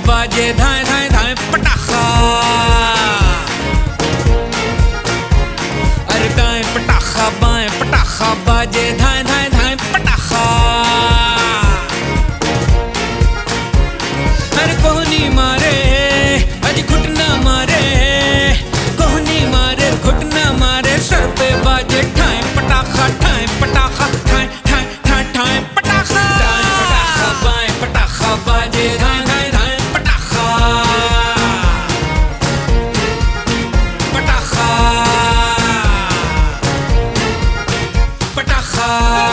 बाजे धाए धाए धाए पटाखा। अरे दाएं पटाखा बाएं पटाखा बाजे धाए धाए धाए पटाखा। अरे कोहनी मारे अज घुटना मारे, कोहनी मारे घुटना मारे, सर पे बाजे ठाए पटाखा ठाए पटाखा ठाए ठाए ठाए ठाए पटाखा। दाएं पटाखा बाएं पटाखा बाजे धाए धाए धाए पटाखा पटाखा पटाखा।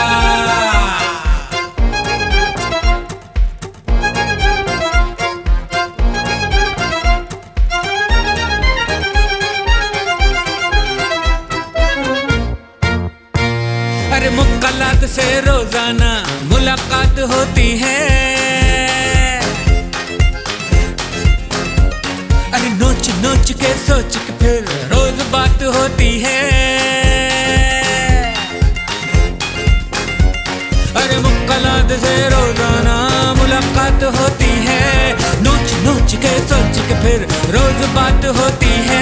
अरे मुक्कालात से रोजाना मुलाकात होती है। अरे नोच नोच के सोच के फिर रोज बात होती है। अरे मुक्कालात से रोजाना मुलाकात होती है, नोच नोच के सोच के फिर रोज बात होती है।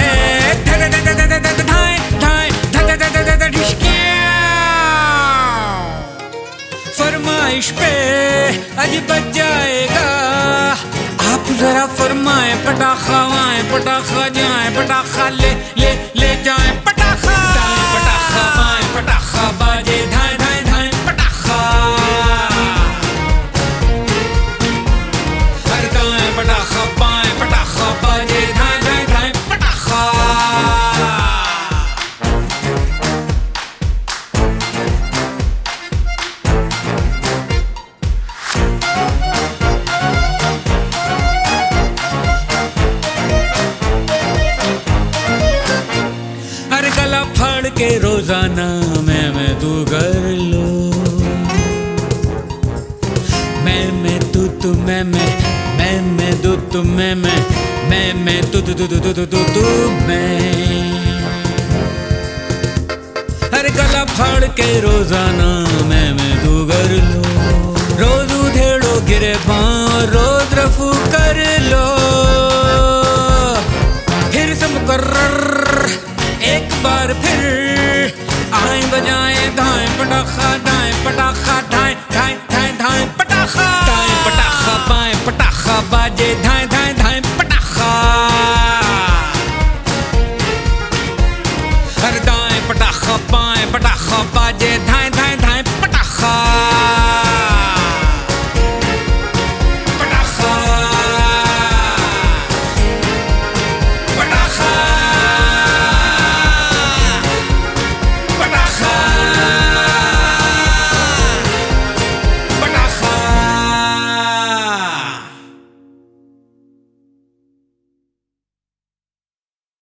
फरमाइश पे अज बच जाएगा, आप जरा फरमाए पटाखा आए पटाखा जाए पटाखा ले ले ले जाए पटाखा। दाएं पटाखा बाएं पटाखा बाजे धाए धाए धाए पटाखा। अरे दाएं पटाखा बाएं पटाखा बाजे धाए धाए धाए पटाखा। अरे गला फाड़ के रोजाना मैं तू कर लो, मैं तू मैं तू मैं तू मैं। अरे गला फाड़ के रोजाना मैं तू कर लो, रोज उधेड़ो गिरे पाँव रोज रफू कर लो। फिर से मुकर्रर एक बार फिर आए बजाए धाए पटाखा दाएं पटाखा धाए धाए धाए धाए पटाखा। दाएं पटाखा बाएं पटाखा बाजे धाए धाए धाए पटाखा। अरे दाएं पटाखा